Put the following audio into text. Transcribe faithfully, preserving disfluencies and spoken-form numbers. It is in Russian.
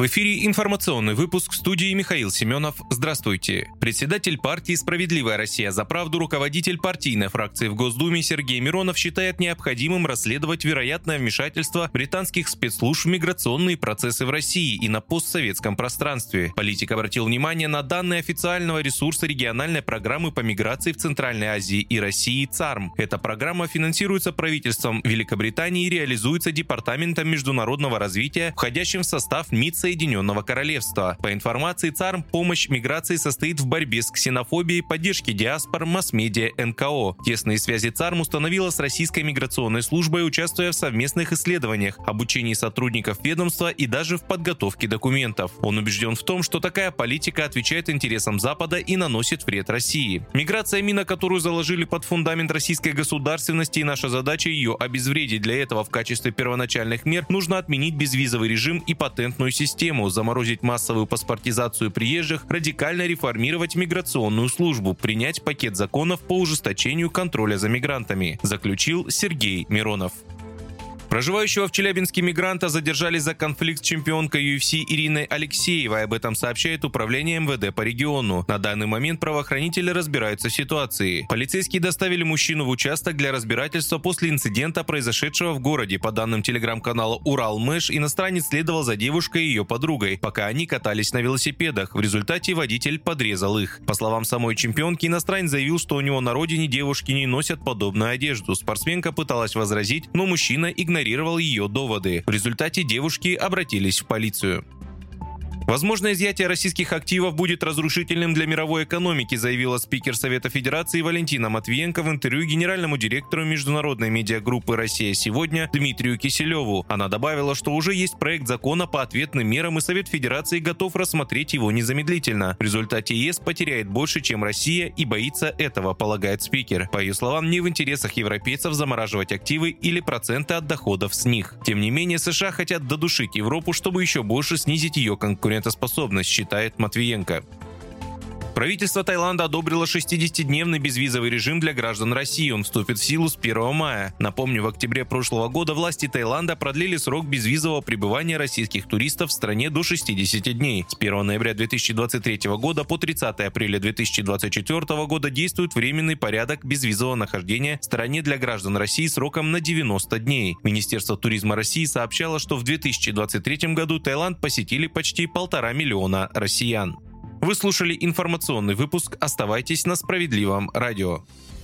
В эфире информационный выпуск, в студии Михаил Семенов. Здравствуйте. Председатель партии «Справедливая Россия за правду», руководитель партийной фракции в Госдуме Сергей Миронов считает необходимым расследовать вероятное вмешательство британских спецслужб в миграционные процессы в России и на постсоветском пространстве. Политик обратил внимание на данные официального ресурса региональной программы по миграции в Центральной Азии и России ЦАРМ. Эта программа финансируется правительством Великобритании и реализуется Департаментом международного развития, входящим в состав МИД Соединенного Королевства. По информации ЦАРМ, помощь миграции состоит в борьбе с ксенофобией, поддержке диаспор, масс-медиа, эн ка о. Тесные связи ЦАРМ установила с Российской миграционной службой, участвуя в совместных исследованиях, обучении сотрудников ведомства и даже в подготовке документов. Он убежден в том, что такая политика отвечает интересам Запада и наносит вред России. Миграция – мина, которую заложили под фундамент российской государственности, и наша задача ее обезвредить. Для этого в качестве первоначальных мер нужно отменить безвизовый режим и патентную систему. Систему, заморозить массовую паспортизацию приезжих, радикально реформировать миграционную службу, принять пакет законов по ужесточению контроля за мигрантами, заключил Сергей Миронов. Проживающего в Челябинске мигранта задержали за конфликт с чемпионкой ю эф си Ириной Алексеевой. Об этом сообщает управление эм вэ дэ по региону. На данный момент правоохранители разбираются в ситуации. Полицейские доставили мужчину в участок для разбирательства после инцидента, произошедшего в городе. По данным телеграм-канала «Уралмэш», иностранец следовал за девушкой и ее подругой, пока они катались на велосипедах. В результате водитель подрезал их. По словам самой чемпионки, иностранец заявил, что у него на родине девушки не носят подобную одежду. Спортсменка пыталась возразить, но мужчина игнорировал ее доводы. В результате девушки обратились в полицию. Возможно, изъятие российских активов будет разрушительным для мировой экономики, заявила спикер Совета Федерации Валентина Матвиенко в интервью генеральному директору международной медиагруппы «Россия сегодня» Дмитрию Киселеву. Она добавила, что уже есть проект закона по ответным мерам, и Совет Федерации готов рассмотреть его незамедлительно. В результате ЕС потеряет больше, чем Россия, и боится этого, полагает спикер. По ее словам, не в интересах европейцев замораживать активы или проценты от доходов с них. Тем не менее, США хотят додушить Европу, чтобы еще больше снизить ее конкурентоспособность. Способность, считает Матвиенко. Правительство Таиланда одобрило шестидесятидневный безвизовый режим для граждан России. Он вступит в силу с первого мая. Напомню, в октябре прошлого года власти Таиланда продлили срок безвизового пребывания российских туристов в стране до шестидесяти дней. С первого ноября две тысячи двадцать третьего года по тридцатое апреля две тысячи двадцать четвёртого года действует временный порядок безвизового нахождения в стране для граждан России сроком на девяносто дней. Министерство туризма России сообщало, что в две тысячи двадцать третьем году Таиланд посетили почти полтора миллиона россиян. Вы слушали информационный выпуск. Оставайтесь на Справедливом радио.